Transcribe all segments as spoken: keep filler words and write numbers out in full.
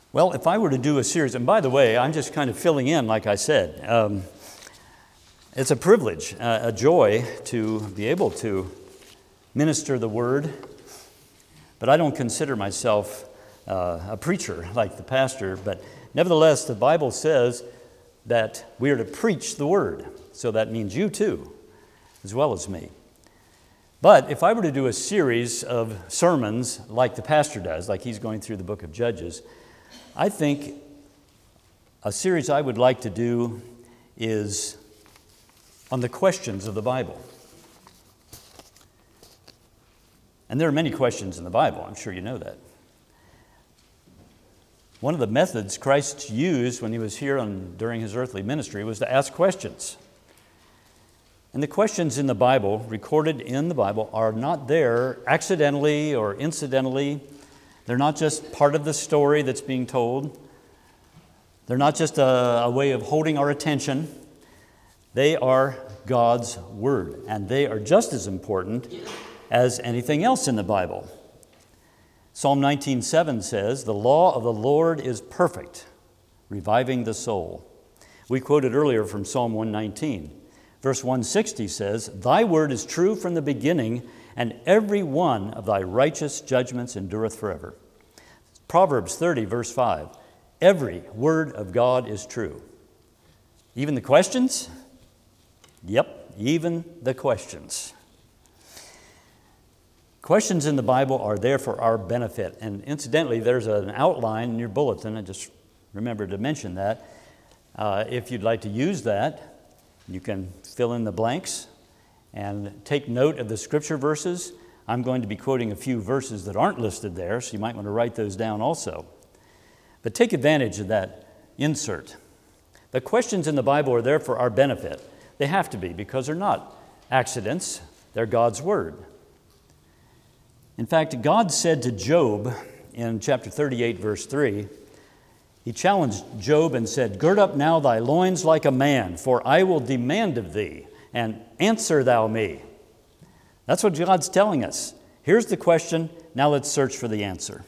Well, if I were to do a series, and by the way, I'm just kind of filling in, like I said. Um, it's a privilege, uh, a joy to be able to minister the Word, but I don't consider myself uh, a preacher like the pastor, but nevertheless, the Bible says that we are to preach the Word, so that means you too, as well as me. But if I were to do a series of sermons like the pastor does, like he's going through the book of Judges, I think a series I would like to do is on the questions of the Bible. And there are many questions in the Bible, I'm sure you know that. One of the methods Christ used when he was here on, during his earthly ministry was to ask questions. And the questions in the Bible, recorded in the Bible, are not there accidentally or incidentally. They're not just part of the story that's being told. They're not just a, a way of holding our attention. They are God's Word, and they are just as important as anything else in the Bible. Psalm nineteen seven says, "The law of the Lord is perfect, reviving the soul." We quoted earlier from Psalm one nineteen. Verse one sixty says, "Thy word is true from the beginning, and every one of thy righteous judgments endureth forever." Proverbs thirty, verse five, "Every word of God is true." Even the questions? Yep, even the questions. Questions in the Bible are there for our benefit. And incidentally, there's an outline in your bulletin. I just remembered to mention that. Uh, if you'd like to use that, you can fill in the blanks and take note of the scripture verses. I'm going to be quoting a few verses that aren't listed there, so you might want to write those down also. But take advantage of that insert. The questions in the Bible are there for our benefit. They have to be, because they're not accidents. They're God's Word. In fact, God said to Job in chapter thirty-eight, verse three, he challenged Job and said, "Gird up now thy loins like a man, for I will demand of thee, and answer thou me." That's what God's telling us. Here's the question, now let's search for the answer.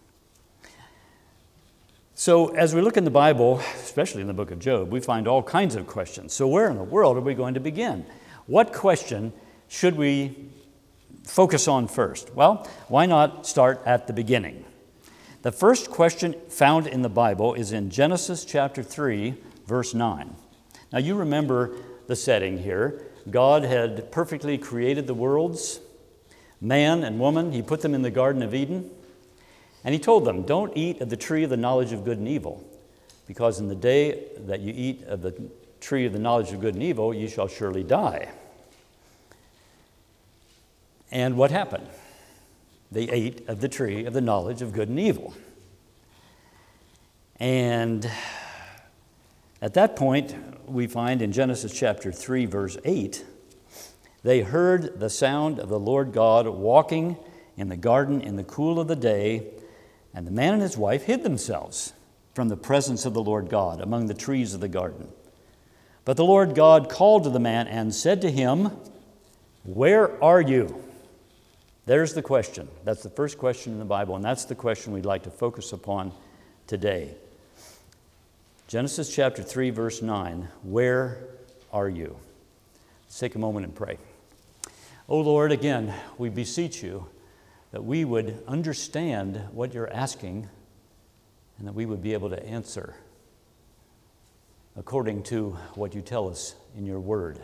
So as we look in the Bible, especially in the book of Job, we find all kinds of questions. So where in the world are we going to begin? What question should we focus on first? Well, why not start at the beginning? The first question found in the Bible is in Genesis chapter three, verse nine. Now you remember the setting here. God had perfectly created the worlds, man and woman. He put them in the Garden of Eden. And he told them, "Don't eat of the tree of the knowledge of good and evil, because in the day that you eat of the tree of the knowledge of good and evil, you shall surely die." And what happened? They ate of the tree of the knowledge of good and evil. And at that point, we find in Genesis chapter three, verse eight, "They heard the sound of the Lord God walking in the garden in the cool of the day, and the man and his wife hid themselves from the presence of the Lord God among the trees of the garden. But the Lord God called to the man and said to him, 'Where are you?'" There's the question. That's the first question in the Bible, and that's the question we'd like to focus upon today. Genesis chapter three, verse nine, "Where are you?" Let's take a moment and pray. Oh Lord, again, we beseech you that we would understand what you're asking and that we would be able to answer according to what you tell us in your word.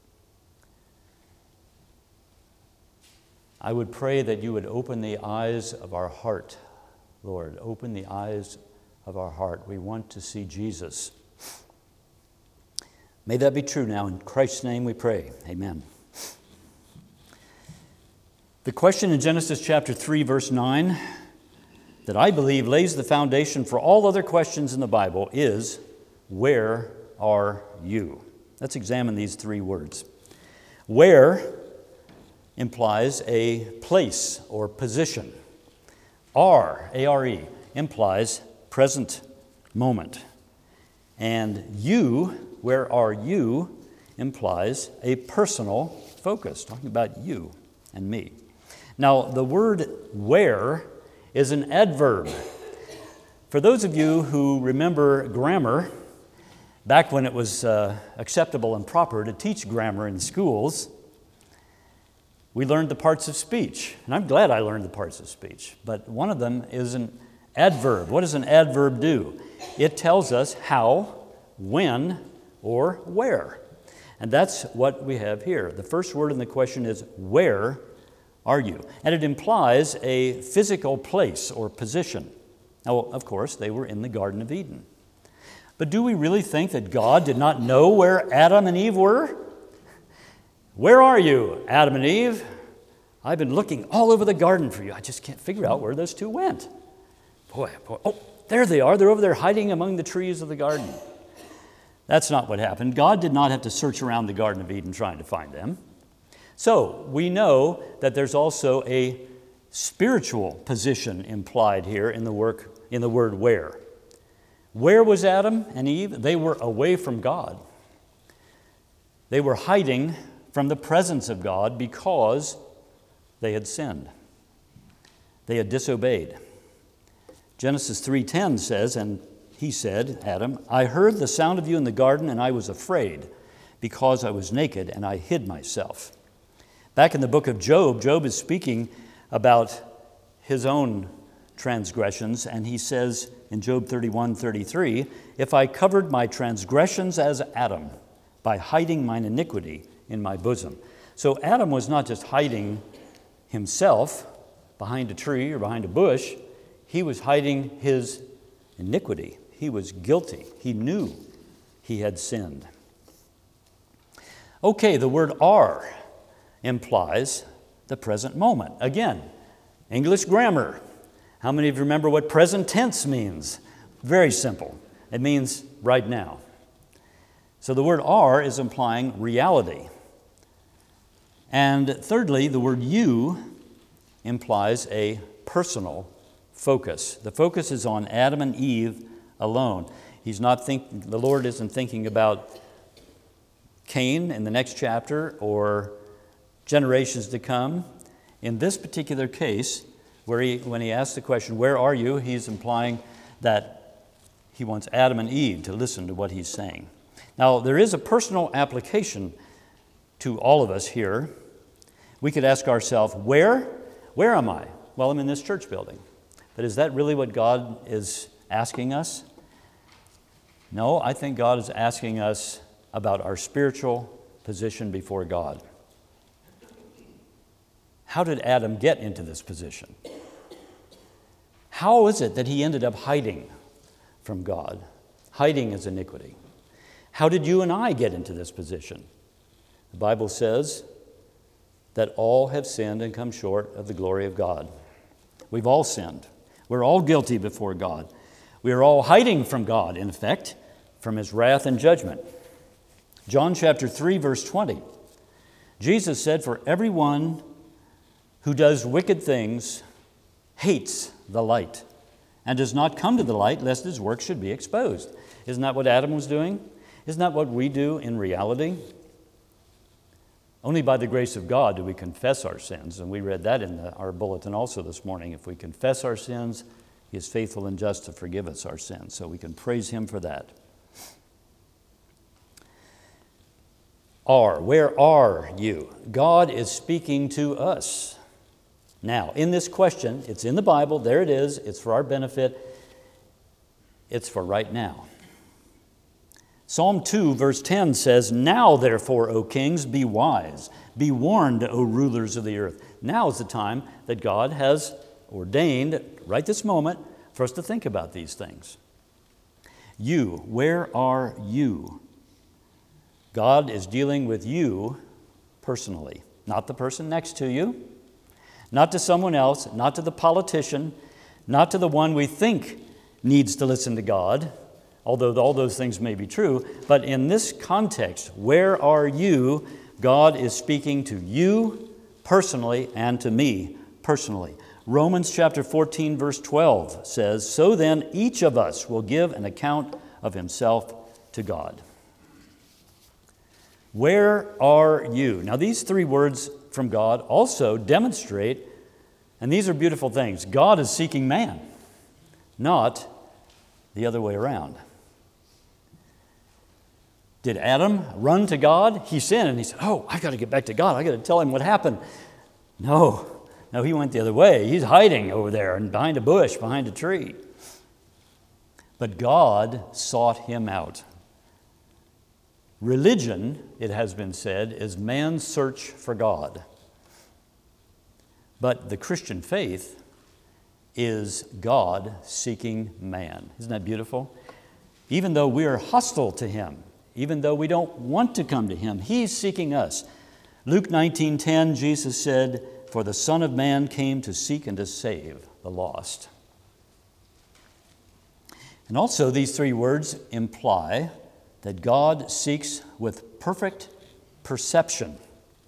I would pray that you would open the eyes of our heart, Lord. Open the eyes of our heart. We want to see Jesus. May that be true now. In Christ's name we pray. Amen. The question in Genesis chapter three, verse nine, that I believe lays the foundation for all other questions in the Bible is, "Where are you?" Let's examine these three words. Where implies a place or position. Are, A R E, implies present moment. And you, where are you, implies a personal focus, talking about you and me. Now, the word where is an adverb. For those of you who remember grammar, back when it was uh, acceptable and proper to teach grammar in schools, we learned the parts of speech. And I'm glad I learned the parts of speech. But one of them is an adverb. What does an adverb do? It tells us how, when, or where. And that's what we have here. The first word in the question is, where are you? And it implies a physical place or position. Now, of course, they were in the Garden of Eden. But do we really think that God did not know where Adam and Eve were? Where are you, Adam and Eve? I've been looking all over the garden for you. I just can't figure out where those two went. Boy, boy. Oh, there they are. They're over there hiding among the trees of the garden. That's not what happened. God did not have to search around the Garden of Eden trying to find them. So we know that there's also a spiritual position implied here in the work in the word where. Where was Adam and Eve? They were away from God. They were hiding from the presence of God because they had sinned. They had disobeyed. Genesis three ten says, and he said, Adam, I heard the sound of you in the garden, and I was afraid because I was naked, and I hid myself. Back in the book of Job, Job is speaking about his own transgressions, and he says in Job thirty-one thirty-three, if I covered my transgressions as Adam by hiding mine iniquity in my bosom. So Adam was not just hiding himself behind a tree or behind a bush, he was hiding his iniquity. He was guilty. He knew he had sinned. Okay, the word are implies the present moment. Again, English grammar. How many of you remember what present tense means? Very simple. It means right now. So the word are is implying reality. And thirdly, the word you implies a personal focus. The focus is on Adam and Eve alone. He's not think, the Lord isn't thinking about Cain in the next chapter or generations to come. In this particular case, where he, when he asks the question, where are you? He's implying that he wants Adam and Eve to listen to what he's saying. Now, there is a personal application to all of us here. We could ask ourselves, where? Where am I? Well, I'm in this church building. But is that really what God is asking us? No, I think God is asking us about our spiritual position before God. How did Adam get into this position? How is it that he ended up hiding from God, hiding his iniquity? How did you and I get into this position? The Bible says that all have sinned and come short of the glory of God. We've all sinned. We're all guilty before God. We are all hiding from God, in effect, from his wrath and judgment. John chapter three, verse twenty. Jesus said, for everyone who does wicked things hates the light and does not come to the light lest his work should be exposed. Isn't that what Adam was doing? Isn't that what we do in reality? Only by the grace of God do we confess our sins, and we read that in the, our bulletin also this morning. If we confess our sins, he is faithful and just to forgive us our sins, so we can praise him for that. Are, where are you? God is speaking to us. Now, in this question, it's in the Bible, there it is, it's for our benefit, it's for right now. Psalm two, verse ten says, now therefore, O kings, be wise, be warned, O rulers of the earth. Now is the time that God has ordained, right this moment, for us to think about these things. You, where are you? God is dealing with you personally, not the person next to you, not to someone else, not to the politician, not to the one we think needs to listen to God, although all those things may be true. But in this context, where are you? God is speaking to you personally and to me personally. Romans chapter fourteen, verse twelve says, so then each of us will give an account of himself to God. Where are you? Now, these three words from God also demonstrate, and these are beautiful things, God is seeking man, not the other way around. Did Adam run to God? He sinned and he said, oh, I've got to get back to God. I've got to tell him what happened. No, no, he went the other way. He's hiding over there and behind a bush, behind a tree. But God sought him out. Religion, it has been said, is man's search for God. But the Christian faith is God seeking man. Isn't that beautiful? Even though we are hostile to him, even though we don't want to come to him, he's seeking us. Luke nineteen ten, Jesus said, for the Son of Man came to seek and to save the lost. And also these three words imply that God seeks with perfect perception.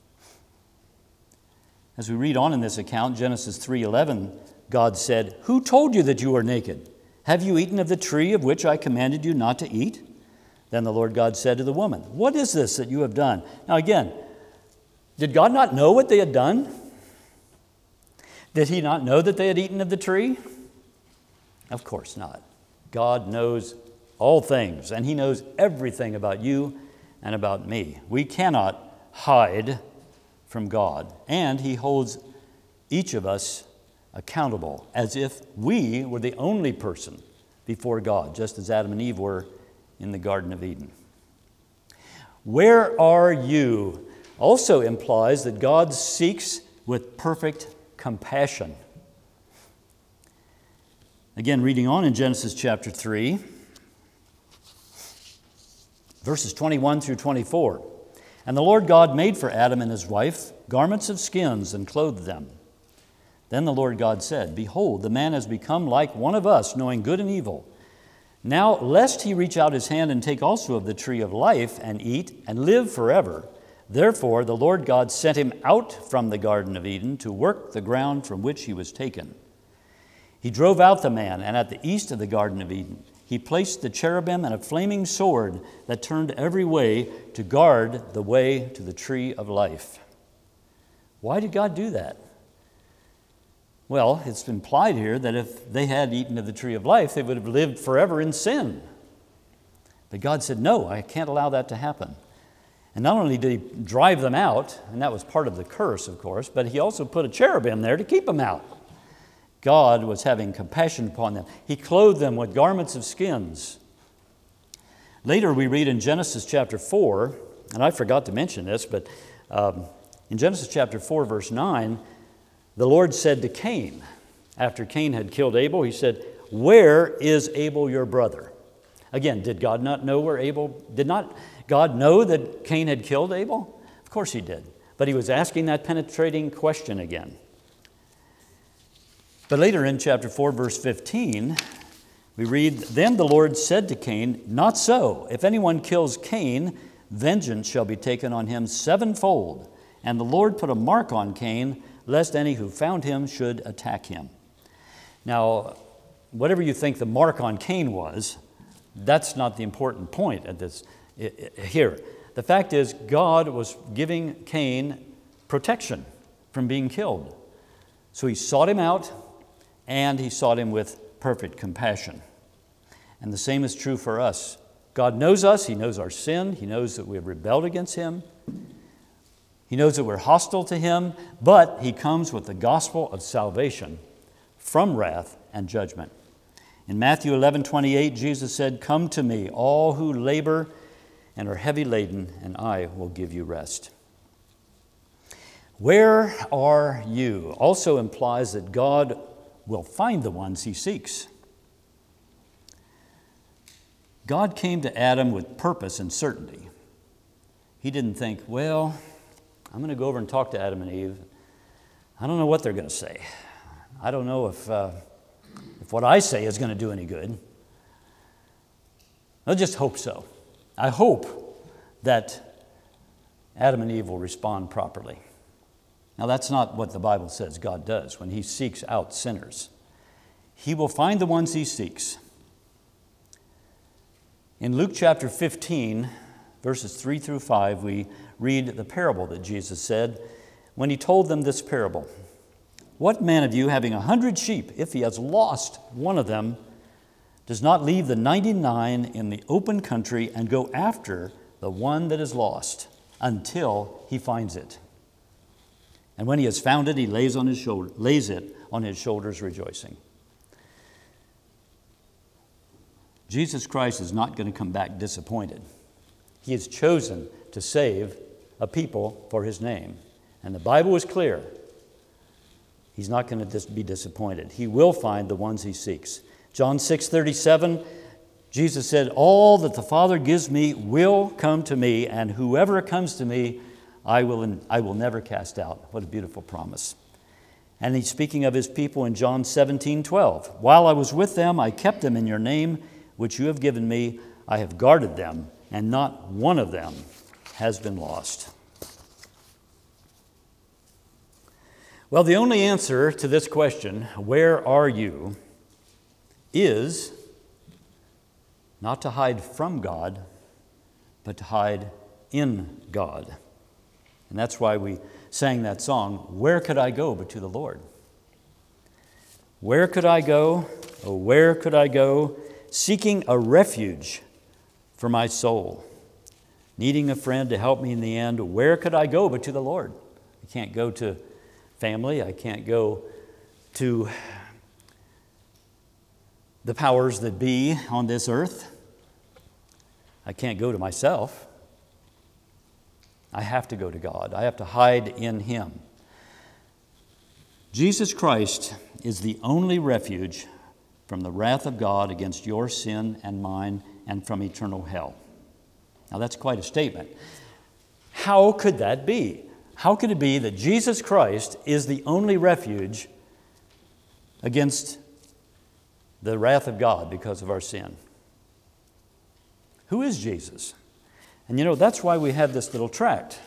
As we read on in this account, Genesis three eleven, God said, who told you that you were naked? Have you eaten of the tree of which I commanded you not to eat? Then the Lord God said to the woman, what is this that you have done? Now again, did God not know what they had done? Did he not know that they had eaten of the tree? Of course not. God knows all things, and he knows everything about you and about me. We cannot hide from God, and he holds each of us accountable as if we were the only person before God, just as Adam and Eve were in the Garden of Eden. Where are you? Also implies that God seeks with perfect compassion. Again, reading on in Genesis chapter three, verses twenty-one through twenty-four. And the Lord God made for Adam and his wife garments of skins and clothed them. Then the Lord God said, behold, the man has become like one of us, knowing good and evil. Now, lest he reach out his hand and take also of the tree of life and eat and live forever. Therefore, the Lord God sent him out from the Garden of Eden to work the ground from which he was taken. He drove out the man, and at the east of the Garden of Eden, he placed the cherubim and a flaming sword that turned every way to guard the way to the tree of life. Why did God do that? Well, it's implied here that if they had eaten of the tree of life, they would have lived forever in sin. But God said, no, I can't allow that to happen. And not only did he drive them out, and that was part of the curse, of course, but he also put a cherubim there to keep them out. God was having compassion upon them. He clothed them with garments of skins. Later we read in Genesis chapter four, and I forgot to mention this, but um, in Genesis chapter four, verse nine, the Lord said to Cain, after Cain had killed Abel, he said, where is Abel your brother? Again, did God not know where Abel, did not God know that Cain had killed Abel? Of course he did. But he was asking that penetrating question again. But later in chapter four, verse fifteen, we read, then the Lord said to Cain, not so. If anyone kills Cain, vengeance shall be taken on him sevenfold. And the Lord put a mark on Cain, lest any who found him should attack him. Now, whatever you think the mark on Cain was, that's not the important point at this here. The fact is, God was giving Cain protection from being killed. So he sought him out, and he sought him with perfect compassion. And the same is true for us. God knows us. He knows our sin. He knows that we have rebelled against him. He knows that we're hostile to him, but he comes with the gospel of salvation from wrath and judgment. In Matthew eleven twenty-eight, Jesus said, come to me, all who labor and are heavy laden, and I will give you rest. Where are you? Also implies that God will find the ones he seeks. God came to Adam with purpose and certainty. He didn't think, well, I'm going to go over and talk to Adam and Eve. I don't know what they're going to say. I don't know if, uh, if what I say is going to do any good. I'll just hope so. I hope that Adam and Eve will respond properly. Now, that's not what the Bible says God does when he seeks out sinners. He will find the ones he seeks. In Luke chapter fifteen, verses three through five, we read the parable that Jesus said when he told them this parable. What man of you, having a hundred sheep, if he has lost one of them, does not leave the ninety-nine in the open country and go after the one that is lost until he finds it. And when he has found it, he lays on his shoulder, lays it on his shoulders, rejoicing. Jesus Christ is not going to come back disappointed. He has chosen to save a people for his name. And the Bible is clear. He's not going to be disappointed. He will find the ones he seeks. John six thirty-seven, Jesus said, "All that the Father gives me will come to me, and whoever comes to me, I will, I will never cast out." What a beautiful promise. And he's speaking of his people in John seventeen twelve. "While I was with them, I kept them in your name, which you have given me. I have guarded them, and not one of them has been lost." Well, the only answer to this question, where are you, is not to hide from God, but to hide in God. And that's why we sang that song, "Where could I go but to the Lord?" Where could I go? Oh, where could I go? Seeking a refuge for my soul. Needing a friend to help me in the end. Where could I go but to the Lord? I can't go to family. I can't go to the powers that be on this earth. I can't go to myself. I have to go to God. I have to hide in him. Jesus Christ is the only refuge from the wrath of God against your sin and mine and from eternal hell. Now that's quite a statement. How could that be? How could it be that Jesus Christ is the only refuge against the wrath of God because of our sin? Who is Jesus? And you know, that's why we have this little tract.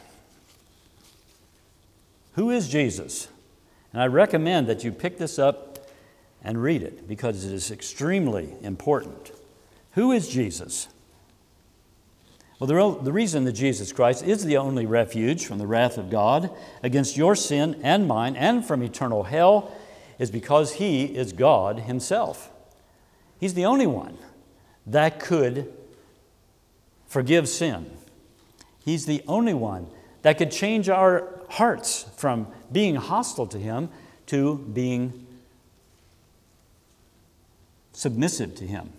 Who is Jesus? And I recommend that you pick this up and read it because it is extremely important. Who is Jesus? Well, the, real, the reason that Jesus Christ is the only refuge from the wrath of God against your sin and mine and from eternal hell is because he is God himself. He's the only one that could forgive sin. He's the only one that could change our hearts from being hostile to him to being submissive to him.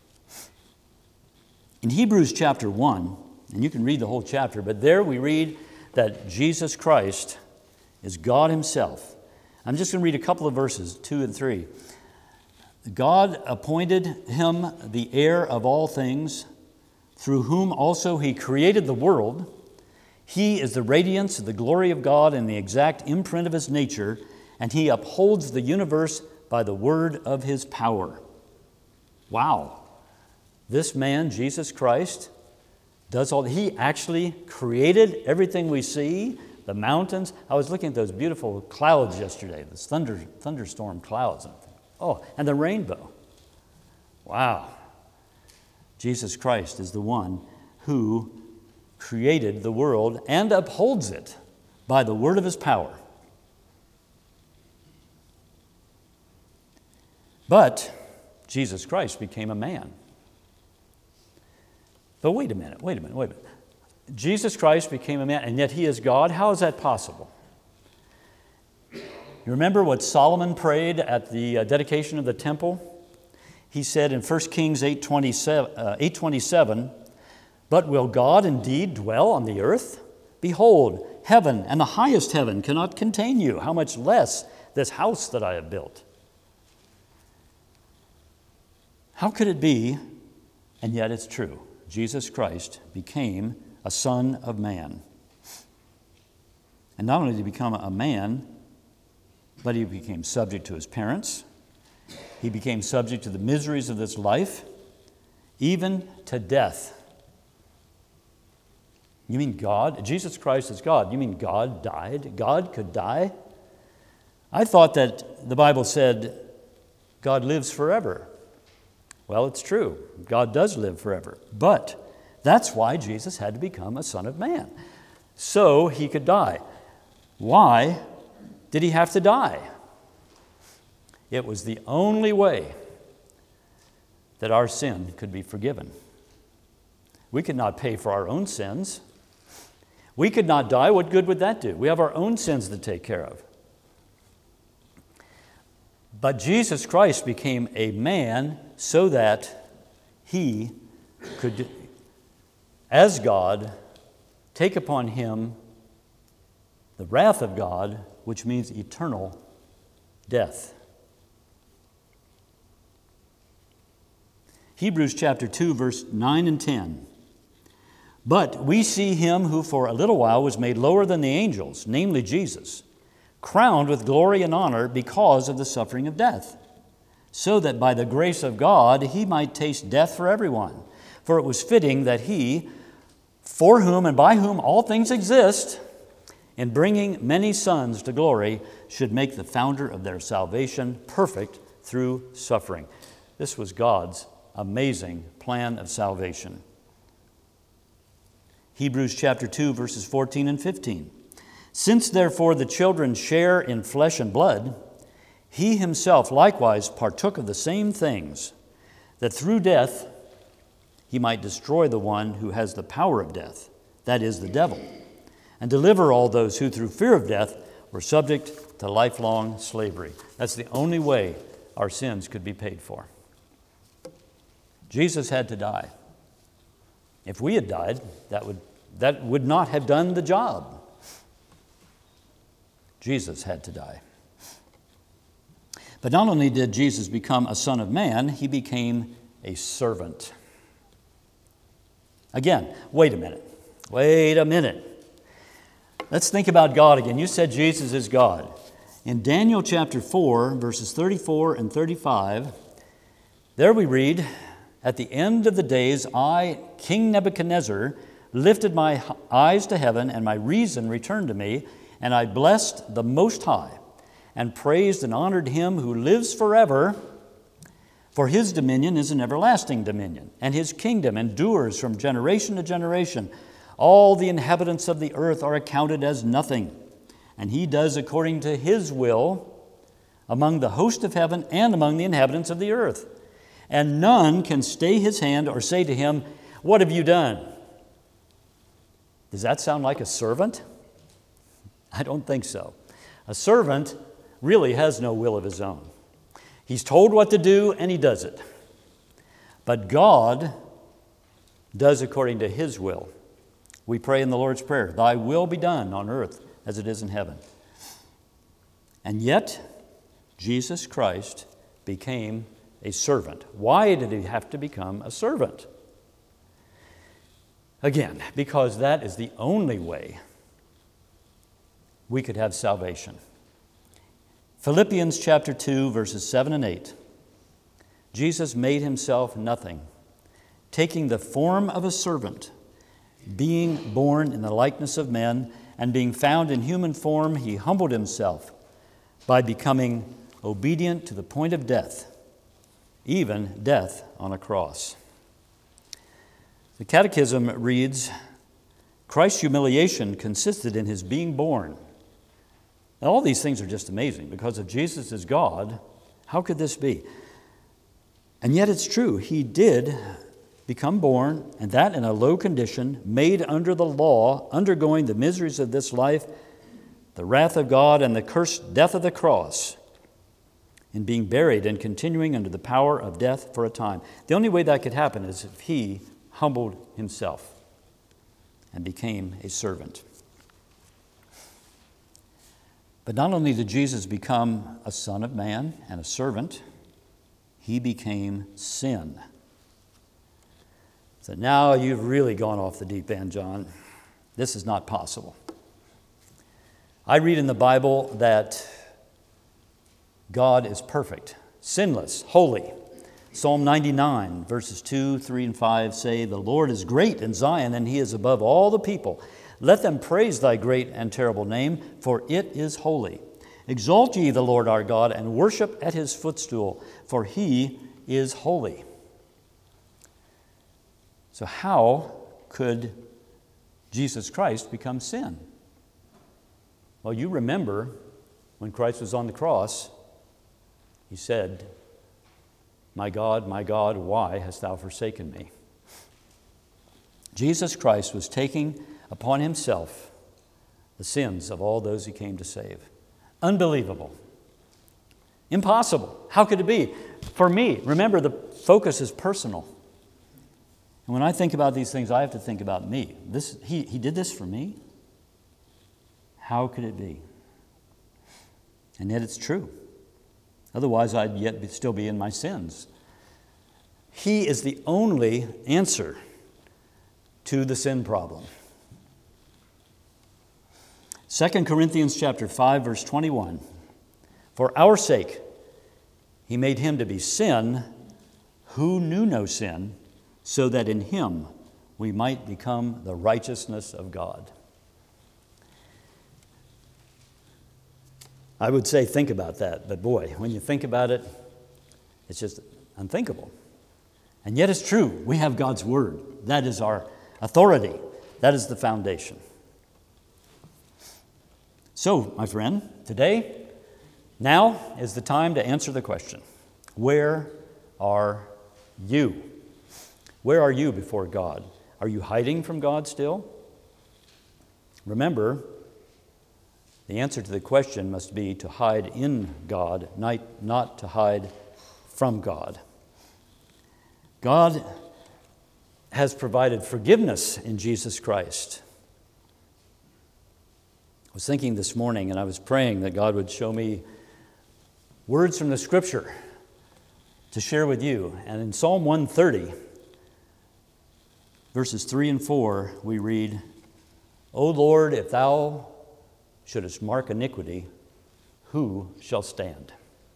In Hebrews chapter one, and you can read the whole chapter, but there we read that Jesus Christ is God himself. I'm just going to read a couple of verses, two and three. God appointed him the heir of all things, through whom also he created the world. He is the radiance of the glory of God and the exact imprint of his nature, and he upholds the universe by the word of his power. Wow. This man, Jesus Christ, does all. He actually created everything we see, the mountains. I was looking at those beautiful clouds yesterday, those thunder, thunderstorm clouds. Oh, and the rainbow. Wow. Jesus Christ is the one who created the world and upholds it by the word of his power. But Jesus Christ became a man. But wait a minute, wait a minute, wait a minute. Jesus Christ became a man, and yet he is God? How is that possible? You remember what Solomon prayed at the dedication of the temple? He said in First Kings eight twenty-seven, "But will God indeed dwell on the earth? Behold, heaven and the highest heaven cannot contain you. How much less this house that I have built?" How could it be, and yet it's true? Jesus Christ became a son of man. And not only did he become a man, but he became subject to his parents. He became subject to the miseries of this life, even to death. You mean God? Jesus Christ is God. You mean God died? God could die? I thought that the Bible said God lives forever. Well, it's true. God does live forever. But that's why Jesus had to become a son of man, so he could die. Why did he have to die? It was the only way that our sin could be forgiven. We could not pay for our own sins. We could not die. What good would that do? We have our own sins to take care of. But Jesus Christ became a man so that he could, as God, take upon him the wrath of God, which means eternal death. Hebrews chapter two, verse nine and ten. But we see him who for a little while was made lower than the angels, namely Jesus, crowned with glory and honor because of the suffering of death, so that by the grace of God he might taste death for everyone. For it was fitting that he, for whom and by whom all things exist, in bringing many sons to glory, should make the founder of their salvation perfect through suffering. This was God's amazing plan of salvation. Hebrews chapter two, verses fourteen and fifteen. Since therefore the children share in flesh and blood, he himself likewise partook of the same things, that through death he might destroy the one who has the power of death, that is, the devil, and deliver all those who through fear of death were subject to lifelong slavery. That's the only way our sins could be paid for. Jesus had to die. If we had died, that would, that would not have done the job. Jesus had to die. But not only did Jesus become a son of man, he became a servant. Again, wait a minute. Wait a minute. Let's think about God again. You said Jesus is God. In Daniel chapter four, verses thirty-four and thirty-five, there we read, "At the end of the days, I, King Nebuchadnezzar, lifted my eyes to heaven, and my reason returned to me, and I blessed the Most High, and praised and honored him who lives forever. For his dominion is an everlasting dominion, and his kingdom endures from generation to generation. All the inhabitants of the earth are accounted as nothing, and he does according to his will among the host of heaven and among the inhabitants of the earth. And none can stay his hand or say to him, 'What have you done?'" Does that sound like a servant? I don't think so. A servant really has no will of his own. He's told what to do and he does it. But God does according to his will. We pray in the Lord's Prayer, "Thy will be done on earth as it is in heaven." And yet, Jesus Christ became a servant. Why did he have to become a servant? Again, because that is the only way we could have salvation. Philippians chapter two, verses seven and eight. Jesus made himself nothing, taking the form of a servant, being born in the likeness of men, and being found in human form, he humbled himself by becoming obedient to the point of death, even death on a cross. The Catechism reads, "Christ's humiliation consisted in his being born." Now, all these things are just amazing, because if Jesus is God, how could this be? And yet it's true. He did become born, and that in a low condition, made under the law, undergoing the miseries of this life, the wrath of God, and the cursed death of the cross, in being buried and continuing under the power of death for a time. The only way that could happen is if he humbled himself and became a servant. But not only did Jesus become a son of man and a servant, he became sin. So now you've really gone off the deep end, John. This is not possible. I read in the Bible that God is perfect, sinless, holy. Psalm ninety-nine, verses two, three, and five say, "The Lord is great in Zion, and he is above all the people. Let them praise thy great and terrible name, for it is holy. Exalt ye the Lord our God, and worship at his footstool, for he is holy." So how could Jesus Christ become sin? Well, you remember when Christ was on the cross, he said, My God, my God, why hast thou forsaken me? Jesus Christ was taking upon himself the sins of all those he came to save. Unbelievable. Impossible. How could it be? For me, remember, the focus is personal. And when I think about these things, I have to think about me. This, he, he did this for me? How could it be? And yet it's true. Otherwise, I'd yet be, still be in my sins. He is the only answer to the sin problem. Second Corinthians chapter five, verse twenty-one. For our sake, he made him to be sin who knew no sin, so that in him we might become the righteousness of God. I would say think about that, but boy, when you think about it, it's just unthinkable. And yet it's true. We have God's Word. That is our authority. That is the foundation. So, my friend, today, now is the time to answer the question, where are you? Where are you before God? Are you hiding from God still? Remember, the answer to the question must be to hide in God, not to hide from God. God has provided forgiveness in Jesus Christ. I was thinking this morning, and I was praying that God would show me words from the Scripture to share with you. And in Psalm one thirty, verses three and four, we read, O Lord, if thou shouldest mark iniquity, who shall stand?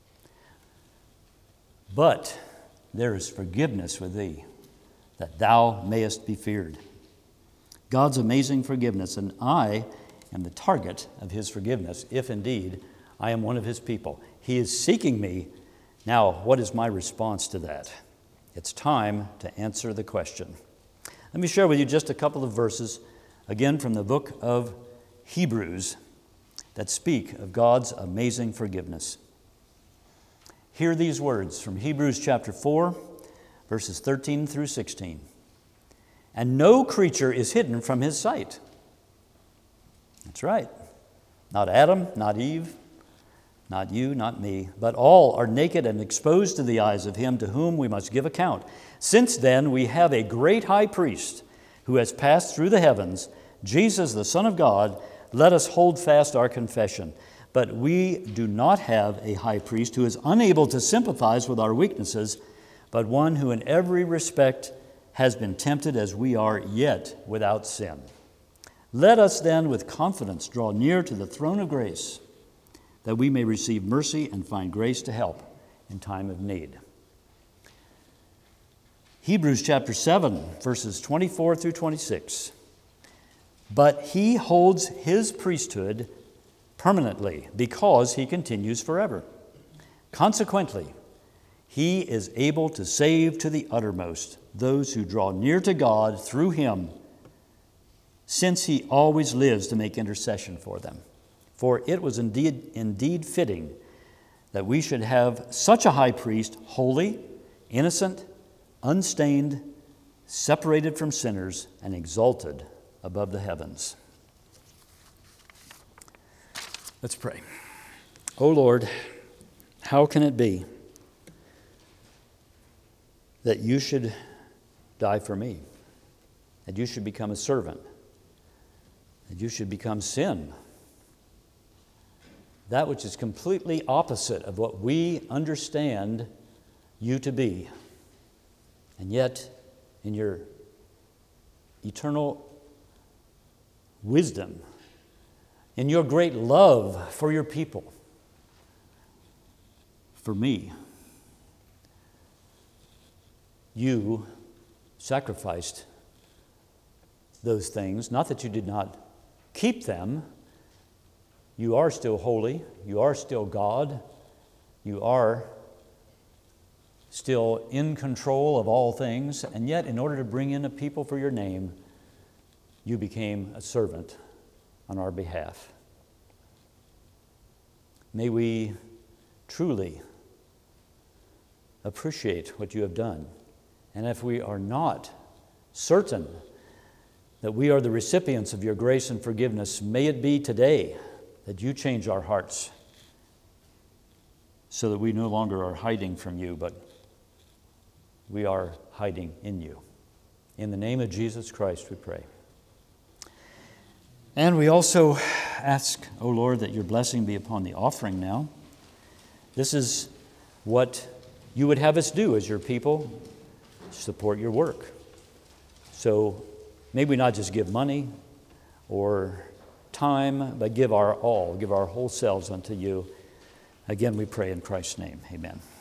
But there is forgiveness with thee, that thou mayest be feared. God's amazing forgiveness, and I am the target of his forgiveness, if indeed I am one of his people. He is seeking me. Now, what is my response to that? It's time to answer the question. Let me share with you just a couple of verses, again from the book of Hebrews, that speak of God's amazing forgiveness. Hear these words from Hebrews chapter four, verses thirteen through sixteen. And no creature is hidden from his sight. That's right. Not Adam, not Eve, not you, not me, but all are naked and exposed to the eyes of him to whom we must give account. Since then we have a great high priest who has passed through the heavens, Jesus, the Son of God. Let us hold fast our confession. But we do not have a high priest who is unable to sympathize with our weaknesses, but one who in every respect has been tempted as we are, yet without sin. Let us then with confidence draw near to the throne of grace, that we may receive mercy and find grace to help in time of need. Hebrews chapter seven, verses twenty-four through twenty-six. But he holds his priesthood permanently because he continues forever. Consequently, he is able to save to the uttermost those who draw near to God through him, since he always lives to make intercession for them. For it was indeed, indeed fitting that we should have such a high priest, holy, innocent, unstained, separated from sinners, and exalted above the heavens. Let's pray. O Lord, how can it be that you should die for me, that you should become a servant, that you should become sin, that which is completely opposite of what we understand you to be, and yet in your eternal wisdom, in your great love for your people, for me, you sacrificed those things. Not that you did not keep them. You are still holy. You are still God. You are still in control of all things. And yet, in order to bring in a people for your name, you became a servant on our behalf. May we truly appreciate what you have done. And if we are not certain that we are the recipients of your grace and forgiveness, may it be today that you change our hearts so that we no longer are hiding from you, but we are hiding in you. In the name of Jesus Christ we pray. And we also ask, O Lord, that your blessing be upon the offering now. This is what you would have us do as your people, support your work. So may we not just give money or time, but give our all, give our whole selves unto you. Again, we pray in Christ's name. Amen.